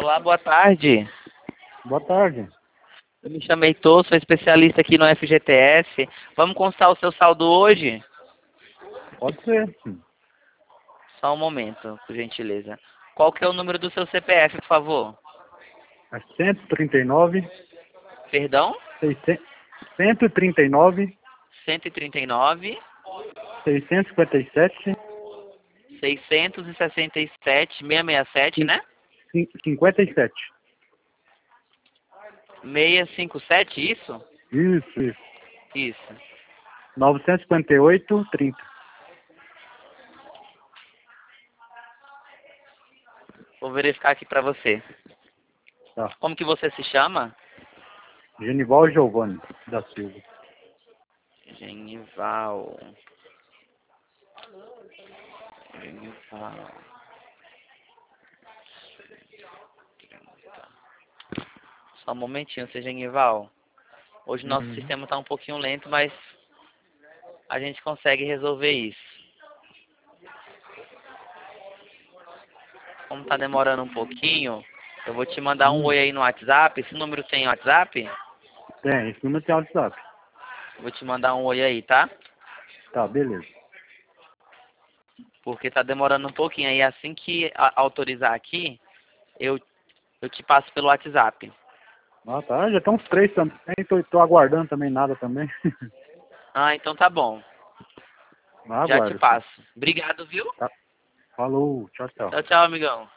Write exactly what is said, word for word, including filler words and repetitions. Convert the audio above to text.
Olá, boa tarde. Boa tarde. Eu me chamo Heitor, sou especialista aqui no F G T S. Vamos constar o seu saldo hoje? Pode ser, sim. Só um momento, por gentileza. Qual que é o número do seu C P F, por favor? É cento e trinta e nove, Perdão? seiscentos, cento e trinta e nove, cento e trinta e nove, seiscentos e cinquenta e sete, seiscentos e sessenta e sete, seiscentos e sessenta e sete, né? cinquenta e sete. seiscentos e cinquenta e sete, isso? Isso, isso. Isso. novecentos e cinquenta e oito, trinta. Vou verificar aqui pra você. Tá. Como que você se chama? Genival Giovanni da Silva. Genival. Genival. Só um momentinho, seu Genival. Hoje nosso Uhum. sistema está um pouquinho lento, mas a gente consegue resolver isso. Como está demorando um pouquinho, eu vou te mandar um Hum. oi aí no WhatsApp. Esse número tem WhatsApp? Tem, esse número tem WhatsApp. Vou te mandar um oi aí, tá? Tá, beleza. Porque tá demorando um pouquinho aí. Assim que a- autorizar aqui, eu, eu te passo pelo WhatsApp. Ah, tá. Já tem uns três também. Tô, tô aguardando também nada também. Ah, então tá bom. Já te Aguardo. passo. Obrigado, viu? Tá. Falou. Tchau, tchau. Tchau, tchau, amigão.